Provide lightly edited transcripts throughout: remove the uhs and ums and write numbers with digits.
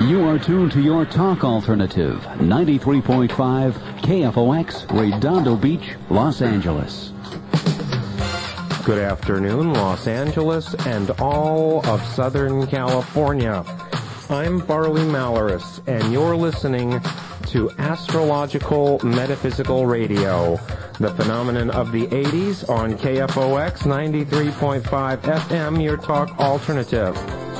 You are tuned to your talk alternative, 93.5 KFOX, Redondo Beach, Los Angeles. Good afternoon, Los Angeles and all of Southern California. I'm Farley Malaris, and you're listening to Astrological Metaphysical Radio, the phenomenon of the 80s on KFOX 93.5 FM, your talk alternative.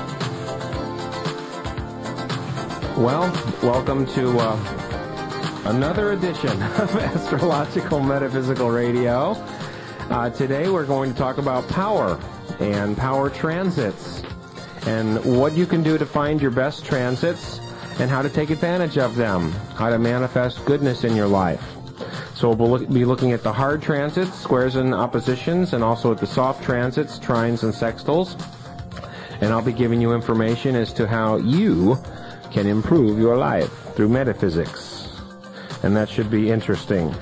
Well, welcome to another edition of Astrological Metaphysical Radio. Today we're going to talk about power and power transits and what you can do to find your best transits and how to take advantage of them, how to manifest goodness in your life. So we'll be looking at the hard transits, squares and oppositions, and also at the soft transits, trines and sextiles. And I'll be giving you information as to how you can improve your life through metaphysics. And that should be interesting.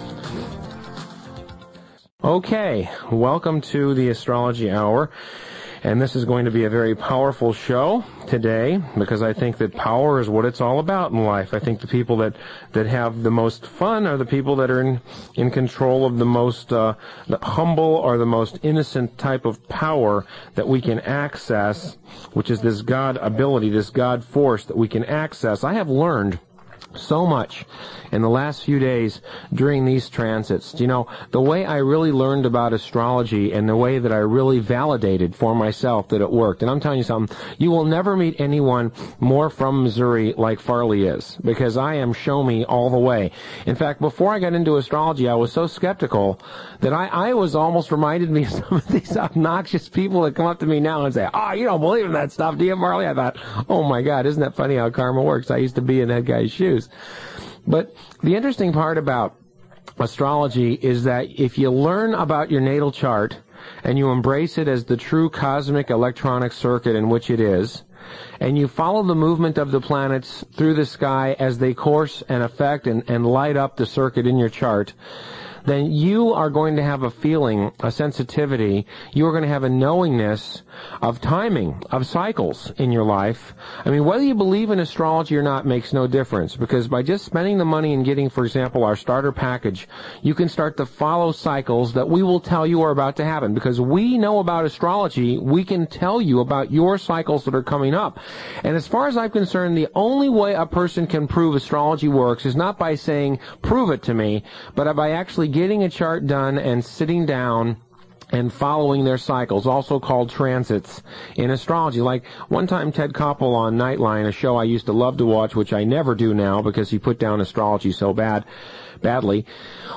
Okay, welcome to the Astrology Hour. And this is going to be a very powerful show today because I think that power is what it's all about in life. I think the people that have the most fun are the people that are in control of the most the humble or the most innocent type of power that we can access, which is this God ability, this God force that we can access. I have learned so much in the last few days during these transits. You know, the way I really learned about astrology and the way that I really validated for myself that it worked. And I'm telling you something, you will never meet anyone more from Missouri like Farley is, because I am show me all the way. In fact, before I got into astrology, I was so skeptical that I was almost reminded me of some of these obnoxious people that come up to me now and say, "Oh, you don't believe in that stuff, do you, Farley?" I thought, oh my God, isn't that funny how karma works? I used to be in that guy's shoes. But the interesting part about astrology is that if you learn about your natal chart and you embrace it as the true cosmic electronic circuit in which it is, and you follow the movement of the planets through the sky as they course and affect and light up the circuit in your chart, then you are going to have a feeling, a sensitivity, you're going to have a knowingness of timing, of cycles in your life. I mean, whether you believe in astrology or not makes no difference, because by just spending the money and getting, for example, our starter package, you can start to follow cycles that we will tell you are about to happen. Because we know about astrology, we can tell you about your cycles that are coming up. And as far as I'm concerned, the only way a person can prove astrology works is not by saying, "Prove it to me," but by actually getting a chart done and sitting down and following their cycles, also called transits in astrology. Like one time Ted Koppel on Nightline, a show I used to love to watch, which I never do now because he put down astrology so badly,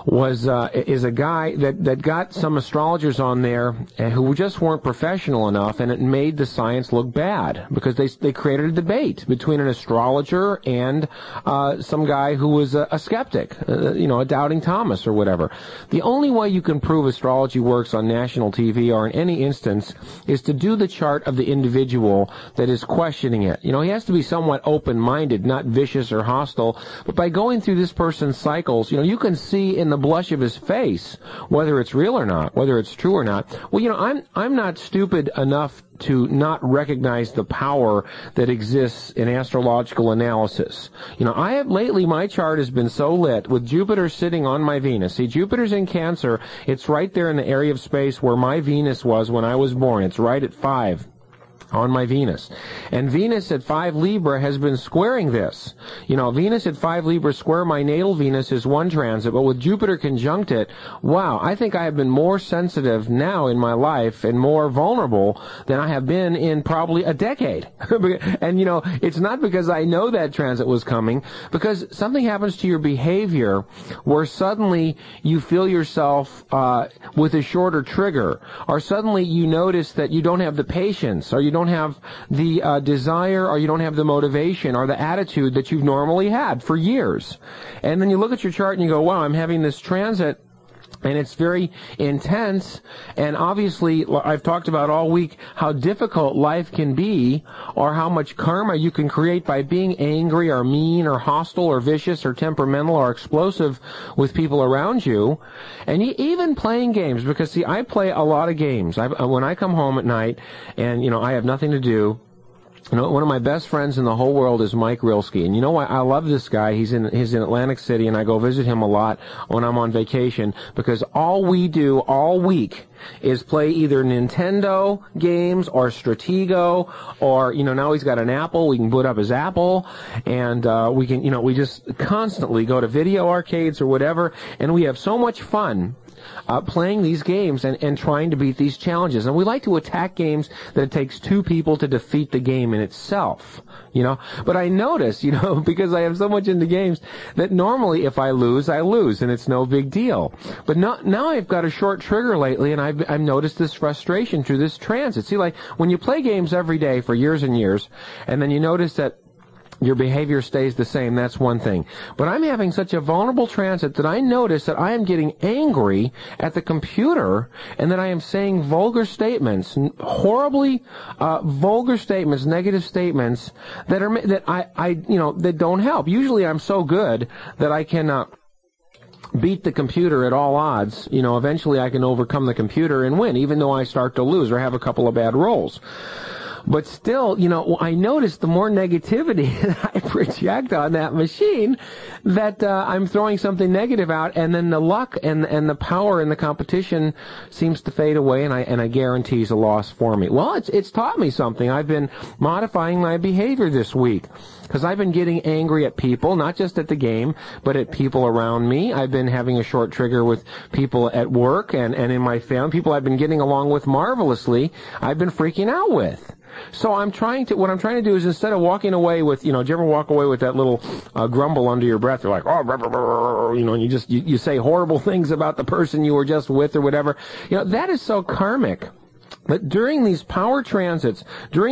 is a guy that got some astrologers on there who just weren't professional enough, and it made the science look bad because they created a debate between an astrologer and some guy who was a skeptic, a doubting Thomas or whatever. The only way you can prove astrology works on national TV or in any instance is to do the chart of the individual that is questioning it. You know, he has to be somewhat open-minded, not vicious or hostile, but by going through this person's cycles, you can see in the blush of his face whether it's real or not, whether it's true or not. Well, I'm not stupid enough to not recognize the power that exists in astrological analysis. Lately my chart has been so lit with Jupiter sitting on my Venus. See, Jupiter's in Cancer. It's right there in the area of space where my Venus was when I was born. It's right at 5. On my Venus. And Venus at 5 Libra has been squaring this. Venus at 5 Libra square my natal Venus is one transit, but with Jupiter conjunct it, wow, I think I have been more sensitive now in my life and more vulnerable than I have been in probably a decade. And, it's not because I know that transit was coming, because something happens to your behavior where suddenly you feel yourself with a shorter trigger, or suddenly you notice that you don't have the patience, or you don't have the desire, or you don't have the motivation or the attitude that you've normally had for years. And then you look at your chart and you go, wow, I'm having this transit and it's very intense, and obviously I've talked about all week how difficult life can be, or how much karma you can create by being angry or mean or hostile or vicious or temperamental or explosive with people around you, and even playing games, because see, I play a lot of games. When I come home at night and I have nothing to do, You know, one of my best friends in the whole world is Mike Rilsky. And you know what? I love this guy. He's in Atlantic City, and I go visit him a lot when I'm on vacation, because all we do all week is play either Nintendo games or Stratego, or, you know, now he's got an Apple. We can boot up his Apple, and we can, you know, we just constantly go to video arcades or whatever, and we have so much fun playing these games and trying to beat these challenges. And we like to attack games that it takes two people to defeat the game in itself, you know. But I notice, you know, because I am so much into games, that normally if I lose, and it's no big deal. But now I've got a short trigger lately, and I've noticed this frustration through this transit. See, like, when you play games every day for years and years, and then you notice that your behavior stays the same, that's one thing. But I'm having such a vulnerable transit that I notice that I am getting angry at the computer, and that I am saying vulgar statements, horribly vulgar statements, negative statements that that don't help. Usually I'm so good that I can beat the computer at all odds. You know, eventually I can overcome the computer and win, even though I start to lose or have a couple of bad rolls. But still, you know, I notice the more negativity that I project on that machine, that I'm throwing something negative out, and then the luck and the power and the competition seems to fade away, and I guarantee it's a loss for me. Well, it's taught me something. I've been modifying my behavior this week, because I've been getting angry at people, not just at the game, but at people around me. I've been having a short trigger with people at work and in my family, people I've been getting along with marvelously, I've been freaking out with. So what I'm trying to do is, instead of walking away with, you know, do you ever walk away with that little grumble under your breath? You're like, oh, blah, blah, blah, you know, and you say horrible things about the person you were just with or whatever. You know, that is so karmic. But during these power transits,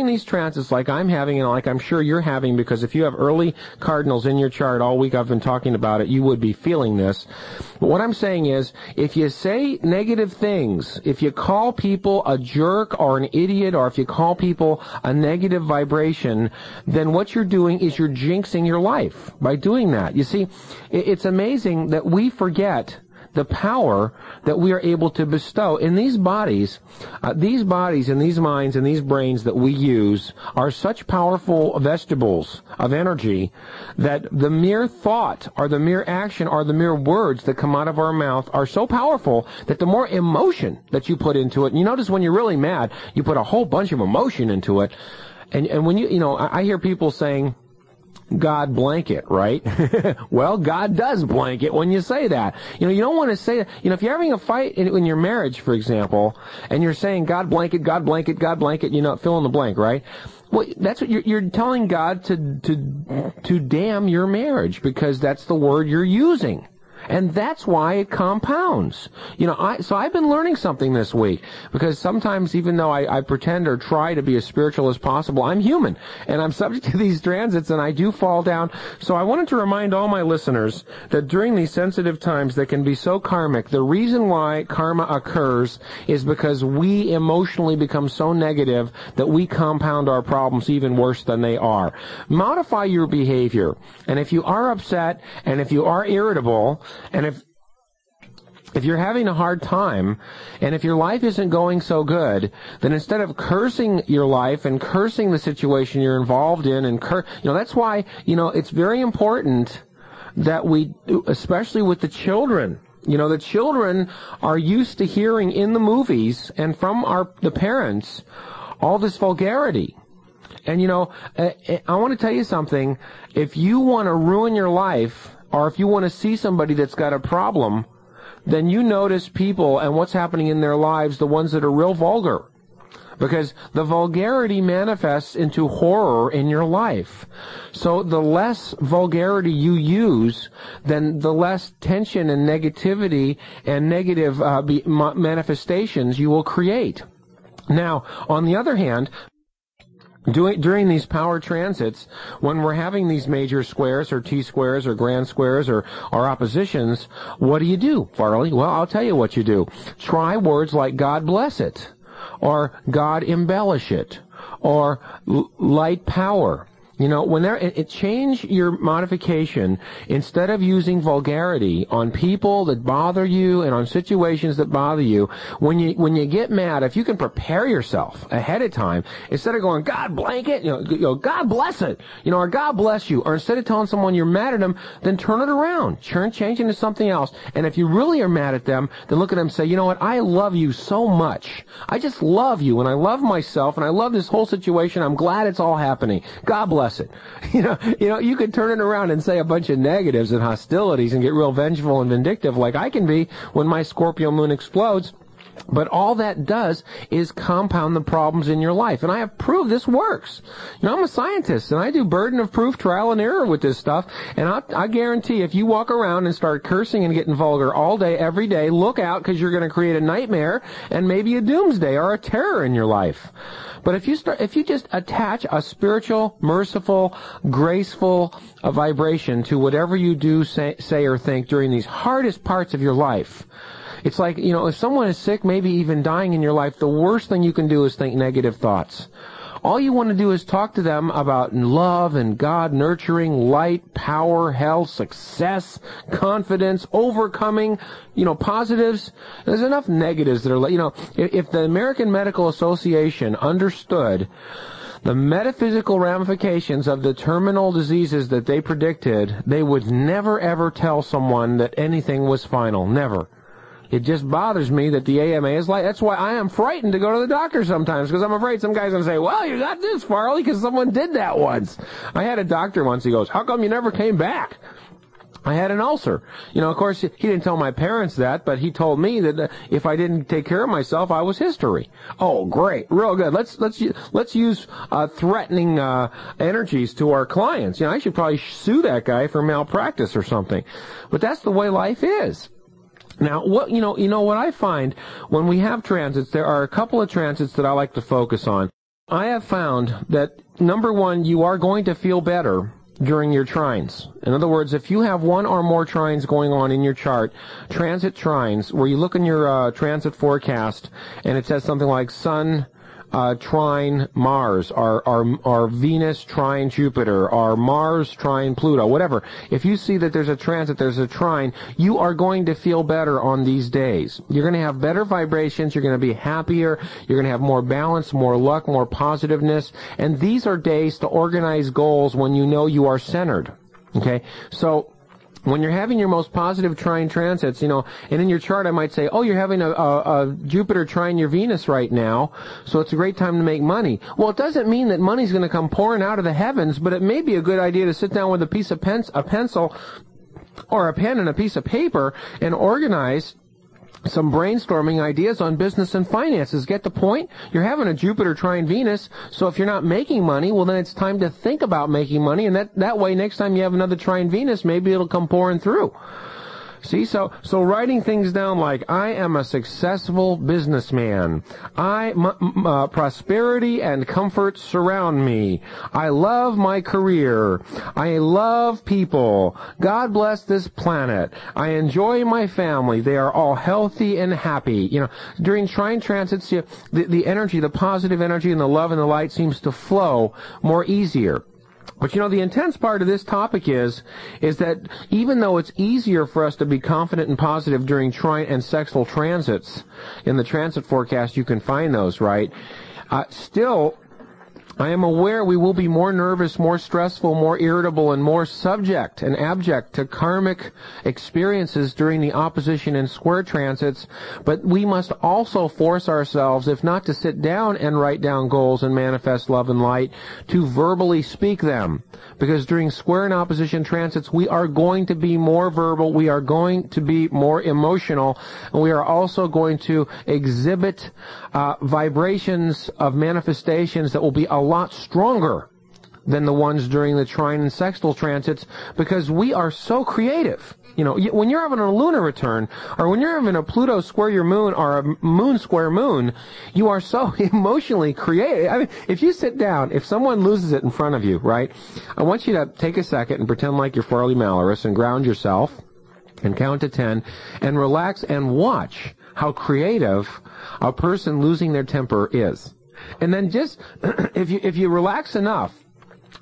like I'm having, and like I'm sure you're having, because if you have early cardinals in your chart all week, I've been talking about it, you would be feeling this. But what I'm saying is, if you say negative things, if you call people a jerk or an idiot, or if you call people a negative vibration, then what you're doing is you're jinxing your life by doing that. You see, it's amazing that we forget the power that we are able to bestow in these bodies and these minds and these brains that we use are such powerful vestibules of energy that the mere thought or the mere action or the mere words that come out of our mouth are so powerful that the more emotion that you put into it, and you notice when you're really mad, you put a whole bunch of emotion into it, and when you know, I hear people saying, God blanket, right? Well, God does blanket when you say that. You know, you don't want to say that. You know, if you're having a fight in your marriage, for example, and you're saying God blanket, God blanket, God blanket, you know, fill in the blank, right? Well, that's what you're telling God to damn your marriage, because that's the word you're using. And that's why it compounds. You know, so I've been learning something this week, because sometimes, even though I pretend or try to be as spiritual as possible, I'm human, and I'm subject to these transits, and I do fall down. So I wanted to remind all my listeners that during these sensitive times that can be so karmic, the reason why karma occurs is because we emotionally become so negative that we compound our problems even worse than they are. Modify your behavior. And if you are upset, and if you are irritable, and if you're having a hard time, and if your life isn't going so good, then instead of cursing your life and cursing the situation you're involved in, and that's why, you know, it's very important that we, especially with the children, you know, the children are used to hearing in the movies and from the parents all this vulgarity. And, you know, I want to tell you something. If you want to ruin your life, or if you want to see somebody that's got a problem, then you notice people and what's happening in their lives, the ones that are real vulgar. Because the vulgarity manifests into horror in your life. So the less vulgarity you use, then the less tension and negativity and negative manifestations you will create. Now, on the other hand, during these power transits, when we're having these major squares or T-squares or grand squares or oppositions, what do, Farley? Well, I'll tell you what you do. Try words like God bless it, or God embellish it, or light power, Change your modification. Instead of using vulgarity on people that bother you and on situations that bother you, when you get mad, if you can prepare yourself ahead of time, instead of going, God blank it, God bless it, or God bless you, or instead of telling someone you're mad at them, then turn it around. Change into something else. And if you really are mad at them, then look at them and say, you know what, I love you so much. I just love you, and I love myself, and I love this whole situation. I'm glad it's all happening. God bless it. You could turn it around and say a bunch of negatives and hostilities and get real vengeful and vindictive like I can be when my Scorpio moon explodes. But all that does is compound the problems in your life. And I have proved this works. I'm a scientist, and I do burden of proof, trial and error with this stuff. And I guarantee if you walk around and start cursing and getting vulgar all day, every day, look out, because you're going to create a nightmare and maybe a doomsday or a terror in your life. But if you just attach a spiritual, merciful, graceful vibration to whatever you do, say or think during these hardest parts of your life, it's like, if someone is sick, maybe even dying in your life, the worst thing you can do is think negative thoughts. All you want to do is talk to them about love and God, nurturing, light, power, health, success, confidence, overcoming, positives. There's enough negatives that are, if the American Medical Association understood the metaphysical ramifications of the terminal diseases that they predicted, they would never ever tell someone that anything was final. Never. It just bothers me that the AMA is like, that's why I am frightened to go to the doctor sometimes, because I'm afraid some guy's going to say, well, you got this, Farley, because someone did that once. I had a doctor once, he goes, how come you never came back? I had an ulcer. Of course, he didn't tell my parents that, but he told me that if I didn't take care of myself, I was history. Oh, great. Real good. Let's use threatening energies to our clients. I should probably sue that guy for malpractice or something. But that's the way life is. Now, what I find when we have transits, there are a couple of transits that I like to focus on. I have found that, number one, you are going to feel better during your trines. In other words, if you have one or more trines going on in your chart, transit trines, where you look in your transit forecast and it says something like Sun trine Mars, or Venus trine Jupiter, or Mars trine Pluto, whatever. If you see that there's a transit, there's a trine, you are going to feel better on these days. You're going to have better vibrations, you're going to be happier, you're going to have more balance, more luck, more positiveness, and these are days to organize goals when you know you are centered. Okay? So, when you're having your most positive trine transits, and in your chart I might say, oh, you're having a Jupiter trine your Venus right now, so it's a great time to make money. Well, it doesn't mean that money's going to come pouring out of the heavens, but it may be a good idea to sit down with a pencil or a pen and a piece of paper and organize some brainstorming ideas on business and finances. Get the point? You're having a Jupiter trine Venus, so if you're not making money, well, then it's time to think about making money, and that way next time you have another trine Venus, maybe it'll come pouring through. See, so writing things down like, I am a successful businessman. Prosperity and comfort surround me. I love my career. I love people. God bless this planet. I enjoy my family. They are all healthy and happy. During trine transits, the energy, the positive energy and the love and the light seems to flow more easier. But the intense part of this topic is that even though it's easier for us to be confident and positive during trine and sextile transits, in the transit forecast you can find those, right? Still, I am aware we will be more nervous, more stressful, more irritable, and more subject and abject to karmic experiences during the opposition and square transits, but we must also force ourselves, if not to sit down and write down goals and manifest love and light, to verbally speak them. Because during square and opposition transits, we are going to be more verbal, we are going to be more emotional, and we are also going to exhibit vibrations of manifestations that will be a lot stronger than the ones during the trine and sextile transits, because we are so creative. When you're having a lunar return, or when you're having a Pluto square your moon, or a moon square moon, you are so emotionally creative. I mean, if you sit down, if someone loses it in front of you, right, I want you to take a second and pretend like you're Farley Malorus and ground yourself and count to 10 and relax and watch how creative a person losing their temper is. And then just, if you relax enough,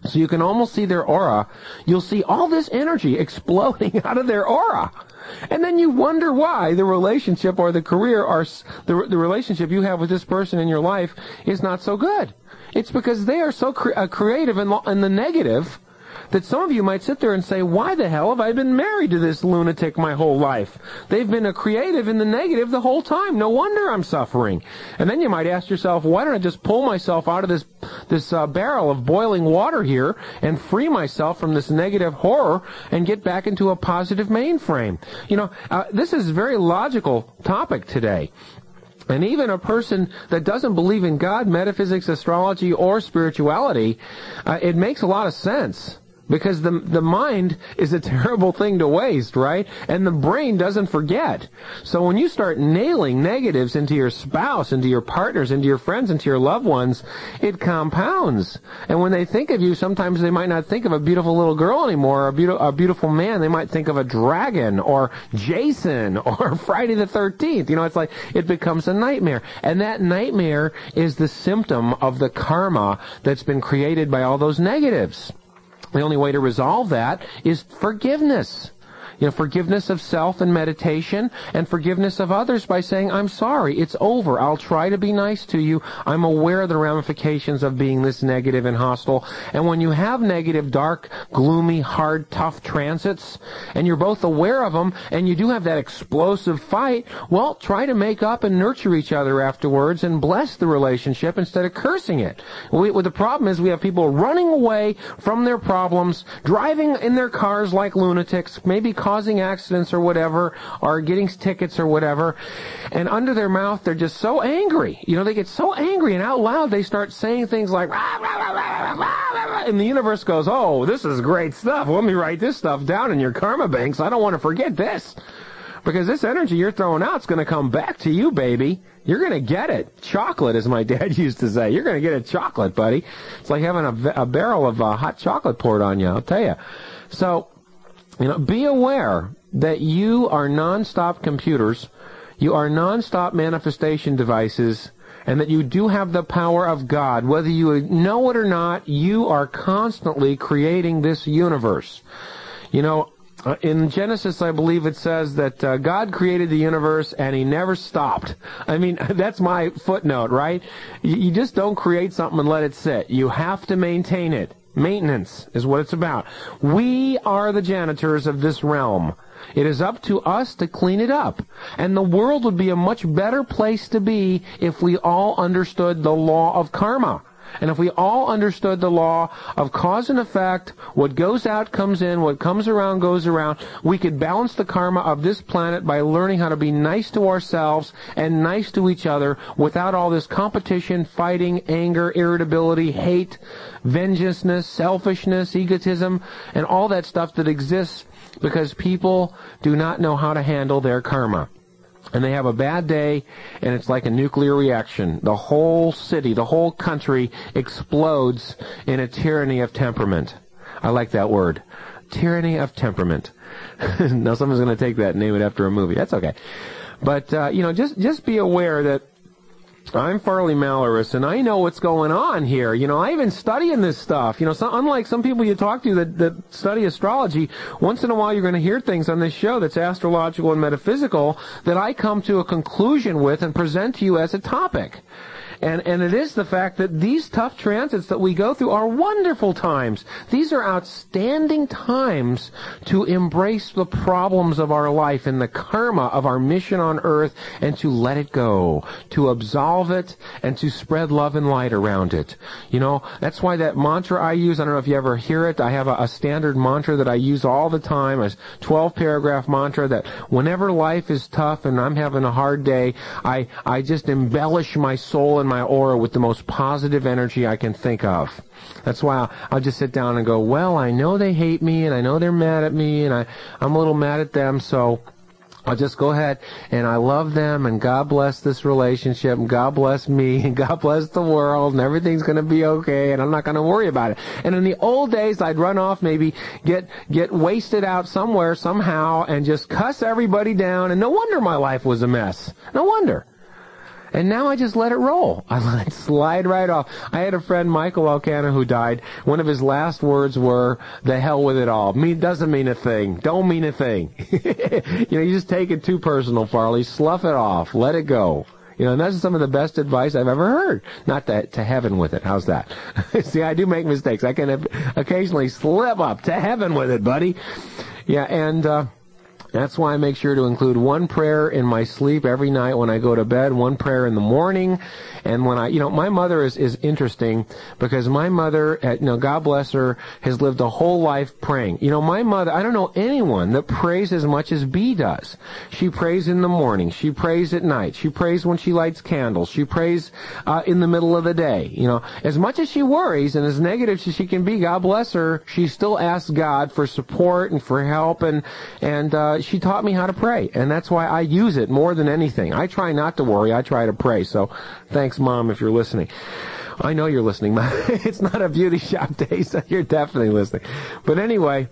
So you can almost see their aura. You'll see all this energy exploding out of their aura. And then you wonder why the relationship or the career or the relationship you have with this person in your life is not so good. It's because they are so creative in the negative that some of you might sit there and say, why the hell have I been married to this lunatic my whole life? They've been a creative in the negative the whole time. No wonder I'm suffering. And then you might ask yourself, why don't I just pull myself out of this barrel of boiling water here and free myself from this negative horror and get back into a positive mainframe? This is a very logical topic today. And even a person that doesn't believe in God, metaphysics, astrology, or spirituality, it makes a lot of sense. Because the mind is a terrible thing to waste, right? And the brain doesn't forget. So when you start nailing negatives into your spouse, into your partners, into your friends, into your loved ones, it compounds. And when they think of you, sometimes they might not think of a beautiful little girl anymore, or a beautiful man. They might think of a dragon, or Jason, or Friday the 13th. It's like it becomes a nightmare. And that nightmare is the symptom of the karma that's been created by all those negatives. The only way to resolve that is forgiveness. Forgiveness of self and meditation, and forgiveness of others by saying, I'm sorry, it's over. I'll try to be nice to you. I'm aware of the ramifications of being this negative and hostile. And when you have negative, dark, gloomy, hard, tough transits, and you're both aware of them, and you do have that explosive fight, well, try to make up and nurture each other afterwards and bless the relationship instead of cursing it. The problem is we have people running away from their problems, driving in their cars like lunatics, maybe causing accidents or whatever, or getting tickets or whatever, and under their mouth they're just so angry. They get so angry, and out loud they start saying things like, rah, rah, rah, rah, rah, rah, and the universe goes, oh, this is great stuff. Let me write this stuff down in your karma banks. I don't want to forget this. Because this energy you're throwing out is going to come back to you, baby. You're going to get it. Chocolate, as my dad used to say. You're going to get a chocolate, buddy. It's like having a barrel of hot chocolate poured on you, I'll tell you. So, be aware that you are non-stop computers, you are non-stop manifestation devices, and that you do have the power of God. Whether you know it or not, you are constantly creating this universe. In Genesis, I believe it says that God created the universe and he never stopped. I mean, that's my footnote, right? You just don't create something and let it sit. You have to maintain it. Maintenance is what it's about. We are the janitors of this realm. It is up to us to clean it up. And the world would be a much better place to be if we all understood the law of karma. And if we all understood the law of cause and effect, what goes out comes in, what comes around goes around, we could balance the karma of this planet by learning how to be nice to ourselves and nice to each other without all this competition, fighting, anger, irritability, hate, vengeance, selfishness, egotism, and all that stuff that exists because people do not know how to handle their karma. And they have a bad day, and it's like a nuclear reaction. The whole city, the whole country explodes in a tyranny of temperament. I like that word. Tyranny of temperament. Now someone's going to take that and name it after a movie. That's okay. But, just be aware that I'm Farley Malorus, and I know what's going on here. I've been studying this stuff. Unlike some people you talk to that study astrology, once in a while you're going to hear things on this show that's astrological and metaphysical that I come to a conclusion with and present to you as a topic. And it is the fact that these tough transits that we go through are wonderful times. These are outstanding times to embrace the problems of our life and the karma of our mission on earth and to let it go, to absolve it, and to spread love and light around it. That's why that mantra I use, I don't know if you ever hear it, I have a standard mantra that I use all the time, a 12-paragraph mantra that whenever life is tough and I'm having a hard day, I just embellish my soul and my aura with the most positive energy I can think of. That's why I'll just sit down and go, well, I know they hate me, and I know they're mad at me, and I'm a little mad at them, so I'll just go ahead, and I love them, and God bless this relationship, and God bless me, and God bless the world, and everything's going to be okay, and I'm not going to worry about it. And in the old days, I'd run off, maybe get wasted out somewhere, somehow, and just cuss everybody down, and no wonder my life was a mess. No wonder. And now I just let it roll. I let it slide right off. I had a friend, Michael Alcana, who died. One of his last words were, "The hell with it all. Doesn't mean a thing. Don't mean a thing." You just take it too personal, Farley. Slough it off. Let it go. And that's some of the best advice I've ever heard. Not that to heaven with it. How's that? See, I do make mistakes. I can occasionally slip up. To heaven with it, buddy. Yeah, and that's why I make sure to include one prayer in my sleep every night when I go to bed, one prayer in the morning, and when my mother is interesting because my mother, God bless her, has lived a whole life praying. My mother, I don't know anyone that prays as much as Bea does. She prays in the morning. She prays at night. She prays when she lights candles. She prays in the middle of the day. As much as she worries and as negative as she can be, God bless her, she still asks God for support and for help, and she taught me how to pray, and that's why I use it more than anything. I try not to worry. I try to pray. So thanks, Mom, if you're listening. I know you're listening, Mom. It's not a beauty shop day, so you're definitely listening. But anyway,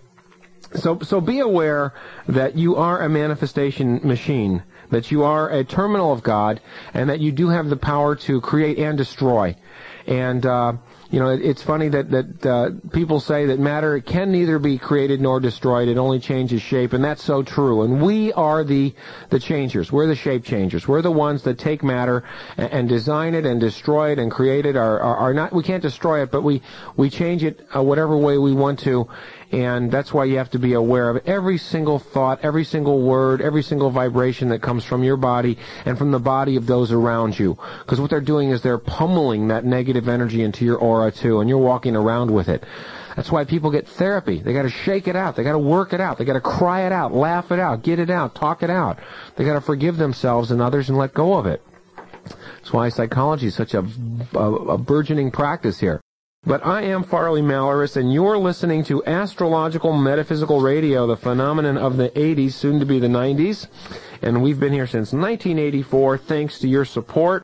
so be aware that you are a manifestation machine, that you are a terminal of God, and that you do have the power to create and destroy. And it's funny that people say that matter can neither be created nor destroyed. It only changes shape, and that's so true. And we are the changers. We're the shape changers. We're the ones that take matter and design it and destroy it and create it. Are not, we can't destroy it, but we change it whatever way we want to. And that's why you have to be aware of every single thought, every single word, every single vibration that comes from your body and from the body of those around you. Because what they're doing is they're pummeling that negative energy into your aura too, and you're walking around with it. That's why people get therapy. They got to shake it out. They got to work it out. They got to cry it out, laugh it out, get it out, talk it out. They got to forgive themselves and others and let go of it. That's why psychology is such a burgeoning practice here. But I am Farley Malaris, and you're listening to Astrological Metaphysical Radio, the phenomenon of the 80s, soon to be the 90s. And we've been here since 1984, thanks to your support.